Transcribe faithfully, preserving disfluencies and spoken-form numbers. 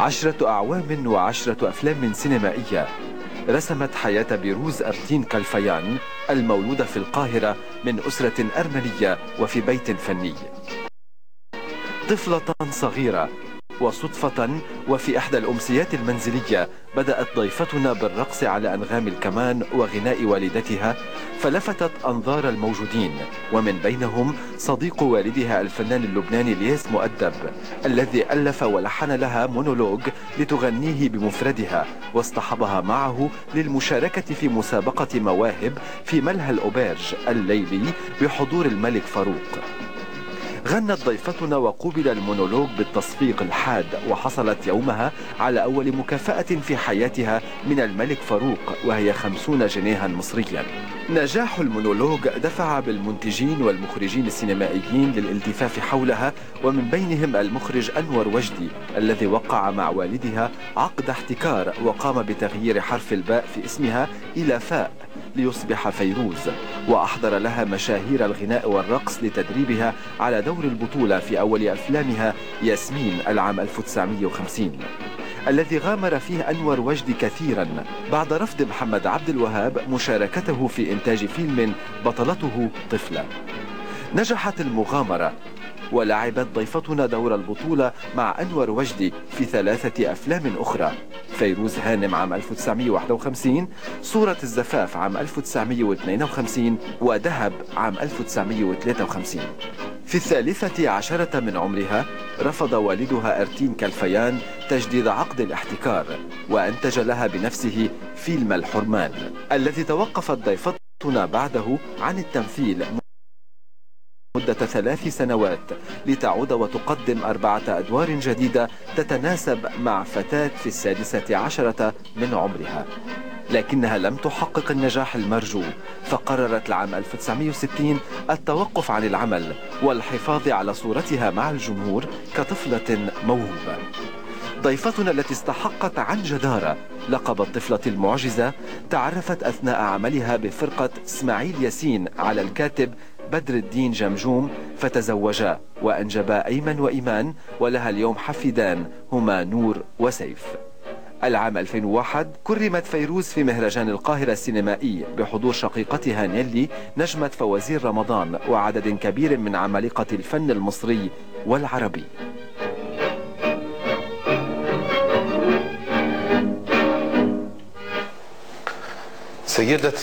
عشرة أعوام وعشرة أفلام سينمائية رسمت حياة بيروز أرتين كالفيان المولودة في القاهرة من أسرة أرمنية وفي بيت فني. طفلة صغيرة، وصدفة وفي إحدى الأمسيات المنزلية بدأت ضيفتنا بالرقص على أنغام الكمان وغناء والدتها، فلفتت أنظار الموجودين، ومن بينهم صديق والدها الفنان اللبناني الياس مؤدب الذي ألف ولحن لها مونولوج لتغنيه بمفردها، واصطحبها معه للمشاركة في مسابقة مواهب في ملهى الأوبرج الليلي بحضور الملك فاروق. غنت ضيفتنا وقوبل المونولوج بالتصفيق الحاد، وحصلت يومها على أول مكافأة في حياتها من الملك فاروق وهي خمسون جنيها مصريا. نجاح المونولوج دفع بالمنتجين والمخرجين السينمائيين للالتفاف حولها، ومن بينهم المخرج أنور وجدي الذي وقع مع والدها عقد احتكار وقام بتغيير حرف الباء في اسمها إلى فاء ليصبح فيروز، وأحضر لها مشاهير الغناء والرقص لتدريبها على دور البطولة في أول أفلامها ياسمين العام ألف وتسعمئة وخمسين، الذي غامر فيه أنور وجدي كثيرا بعد رفض محمد عبد الوهاب مشاركته في إنتاج فيلم بطلته طفلة. نجحت المغامرة ولعبت ضيفتنا دور البطولة مع أنور وجدي في ثلاثة أفلام أخرى: فيروز هانم عام ألف وتسعمئة وواحد وخمسين، صورة الزفاف عام ألف وتسعمئة واثنين وخمسين، ودهب عام ألف وتسعمئة وثلاثة وخمسين. في الثالثة عشرة من عمرها رفض والدها أرتين كالفيان تجديد عقد الاحتكار، وأنتج لها بنفسه فيلم الحرمان الذي توقفت ضيفتنا بعده عن التمثيل مدة ثلاث سنوات لتعود وتقدم أربعة أدوار جديدة تتناسب مع فتاة في السادسة عشرة من عمرها، لكنها لم تحقق النجاح المرجو، فقررت العام ألف وتسعمئة وستين التوقف عن العمل والحفاظ على صورتها مع الجمهور كطفلة موهوبة. ضيفتنا التي استحقت عن جدارة لقب الطفلة المعجزة تعرفت أثناء عملها بفرقة اسماعيل ياسين على الكاتب بدر الدين جمجوم، فتزوجا وأنجبا أيمن وإيمان، ولها اليوم حفيدان هما نور وسيف. العام ألفين وواحد كرمت فيروز في مهرجان القاهرة السينمائي بحضور شقيقتها نيلي نجمة فوازير رمضان وعدد كبير من عمالقة الفن المصري والعربي. سيدتي